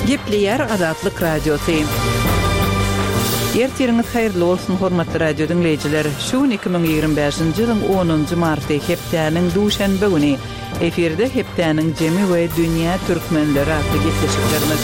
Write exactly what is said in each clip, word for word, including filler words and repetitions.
Gepleyer Azatlyk Radiosu. Ertiriniz hayırlı olsun hormatly radio dinleyijiler. Şu iki bin ýygrimi beşinji ýylyň onunjy marty hepdäniň duşanby güni efirde hepdäniň jemi we dünýä türkmenleri adly gepleşiklerimiz.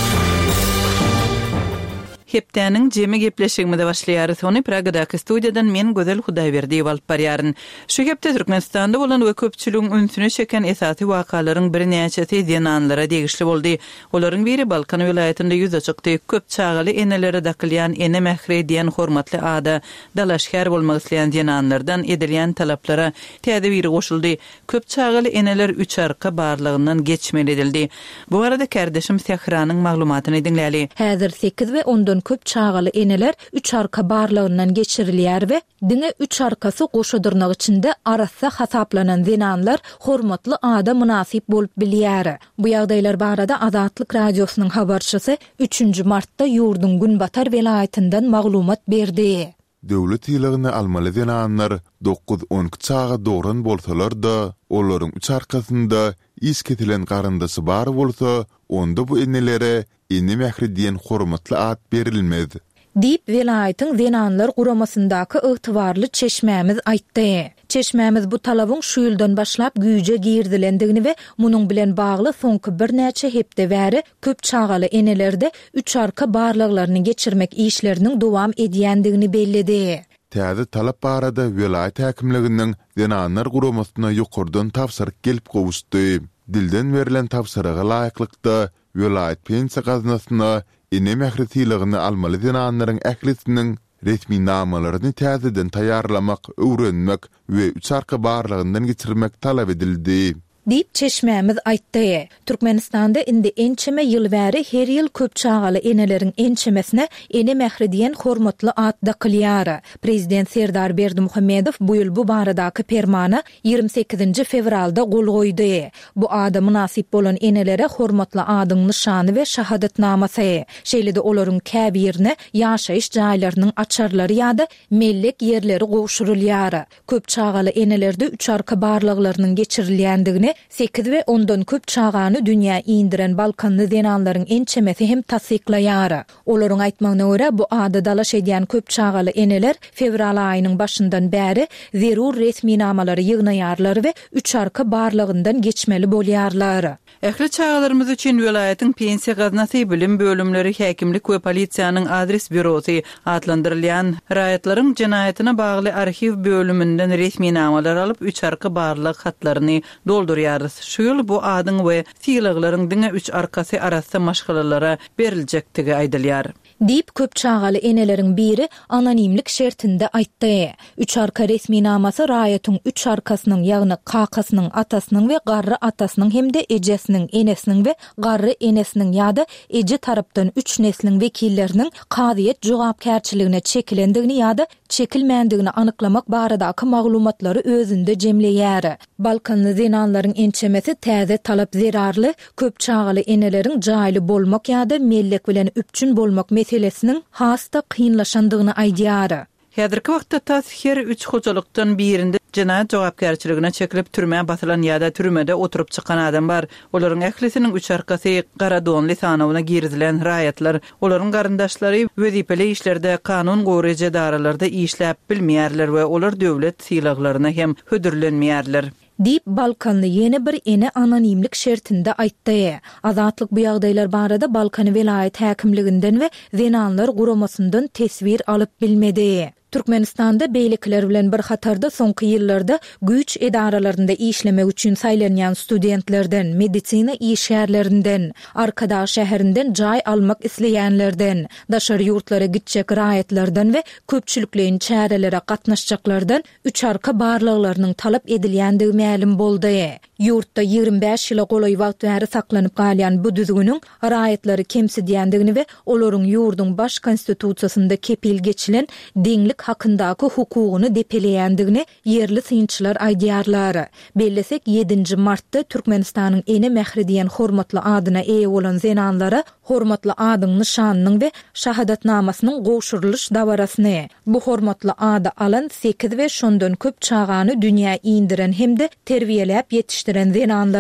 Hepdäniň jemi gepleşigimizde başlaýarys. Ony Pragadaky studiýadan men Gözel Hudaýberdiýew alyp barýaryn. Şu hepde Türkmenistanda bolan we köpçüligiň ünsüne çeken esasy wakalarryň bir näçesi denanlara degişli boldy. Olaryň biri Balkan vilayatynda ýüze çykdy. Köp çagaly enelere dakylýan ene mähre diýen hormatly ada dalaşkar bolmak isleýän denanlardan edilýän talaplara täze biri goşuldy. Köp çagaly eneler üç arka barlygyndan geçmeli edildi. Bu arada kardeşim Sehranyň maglumatyny dinläli. Häzir sekiz we ondan köp çagaly eneler üç arka barlygyndan geçirilýär we diňe üç arkasy goşudurnak içinde arasy hasaplanan denanlar hormatly ada münasip bolup bilýär. Bu ýagdaýlar barada Azatlyk radiosynyň habarçysy üçünji martda ýurdun Günbatar vilayatyndan maglumat berdi. Döwlet ýylygyny almaly denanlar dokuz on çaga dogran bolsalar-da, olaryň üç arkasynda is ketilen garandasy bar bolsa, onda bu enelere ene mähri diýen hormatly ad berilmedi. Diýip vilayatyň denanlar guramasyndaky ygtybarly çeşmämiz aýtdy. Çeşmämiz bu talabyň şu ýyldan başlap güýje girdilendigini we munyň bilen bagly soňky bir näçe hepde bäri köp çagaly enelerde üç arka barlyklaryny geçirmek işleriniň dowam edýändigini bellidi. Täze talap barada vilayat häkimliginiň denanlar guramasyna ýokurdan tapsyryk gelip gowuşdy. Dilden berilen tapsyryga laýyklykda vilayat pensiýa gaznasyna ene mähri tiýligini almaly denanlaryň ählisiniň resmi namalaryny täzeden taýýarlamak, öwrenmek we üç arka barlygyndan geçirmek talap edildi. Diýip çeşmämiz aýtdy. Türkmenistanda indi ençeme ýyl bäri her ýyl köp çagaly eneleriň ençemesine ene mähri diýen hormatly ad dakylýar. Prezident Serdar Berdimuhammedow bu ýyl bu baradaky fermana ýygrimi sekizinji fevralda gol goýdy. Bu ada münasip bolan enelere hormatly adyň nyşany we şahadatnamasy, şeýle-de olaryň käbirine ýaşaýyş jaýlarynyň açarlary ýa-da mellek ýerleri gowşurulýar. Köp çagaly enelerde üç arka barlyklarynyň geçirilýändigini sekiz we ondan köp çagany dünýä indiren Balkanly denanlaryň ençemesi hem tasdiklaýar. Olaryň aýtmagyna görä bu ada dalaş edýän köp çagaly eneler fevral aýynyň başyndan bäri zerur resmi namalary ýygnaýarlar we üç arka barlygyndan geçmeli bolýarlar. Ähli çagalarymyz üçin vilayatyň pensiýa gaznasy, bilim bölümleri, häkimlik we polisiýanyň adres bürosy adlandyrylýan raýatlaryň jenaýatyna bagly arxiv bölümünden resmi namalar alyp üç arka barlyk hatlaryny doldurýar. Şu ýyl bu adyň we tiýliklaryň diňe üç arkasy arasy maşgalalara beriljekdigi aýdylýar. Diýip köp çagaly eneleriň biri anonimlik şertinde aýtdy. Üç arka resmi namasy raýatyň üç arkasynyň ýagny kakasynyň atasynyň we garry atasynyň hemde ejesiniň enesiniň we garry enesiniň ýa-da eje tarapdan üç nesliniň wekilleriniň kadyet jogapkärçiligine çekilendigini ýa-da çekilmändigini anyklamak baradaky maglumatlary özünde jemleýär. Balkanly denanlaryň ençemesi täze talap zerarly köp çagaly eneleriň jaýly bolmak ýa-da mellek bilen üpçün bolmak meselesiniň hasta kynlaşandygyny aýdýar. Häzirki wagtda tas her üç hojalykdan birinde jenaýat jogapkärçiligine çekilip türmäge basylan ýa-da türmede oturup çykan adam bar. Olaryň ählisiniň üç arkasy gara donly sanawyna girdilen raýatlar, olaryň garyndaşlary wezipeli işlerde kanun goýrejy daralarda işläp bilmeýärler we olar döwlet sylaklaryna hem hödürlenmeýärler. Diýip Balkanly ýene bir ene anonimlik şertinde aýtdy. Azatlyk bu ýagdaýlar barada Balkan vilayat häkimliginden we denanlar guramasyndan tesbir alyp bilmedi. Türkmenistanda beýlikler bilen bir hatarda soňky ýyllarda güýç edaralarynda işlemek üçin saýlanýan studentlerden, medisina işgärlerinden, Arkadaş şäherinden jaý almak isleýänlerden, daşary ýurtlara gitjek raýatlardan we köpçüliklerin çärelere gatnaşjaklardan üç arka barlyklarynyň talap edilýändigi ma'lum boldy. Ýurtda ýygrimi beş ýyla golay wagt bäri saklanyp galýan bu düzgüniň raýatlary kemsidýändigini we olaryň ýurdun baş konstitusiýasynda kepil geçilen deňlik hakyndaky hukugyny depeleýändigini yerli synçylar aýdýarlar. Bellesek ýedinji martda Türkmenistanyň ene mähri diýen hormatly adyna eýe bolan zenanlara hormatly adyň nyşanynyň we şahadatnamasynyň gowşurylyş dawarasyny. Bu hormatly ada alan sekiz we şondan köp çagany dünýä indiren hemde terbiýelep ýetişdiren zenanlar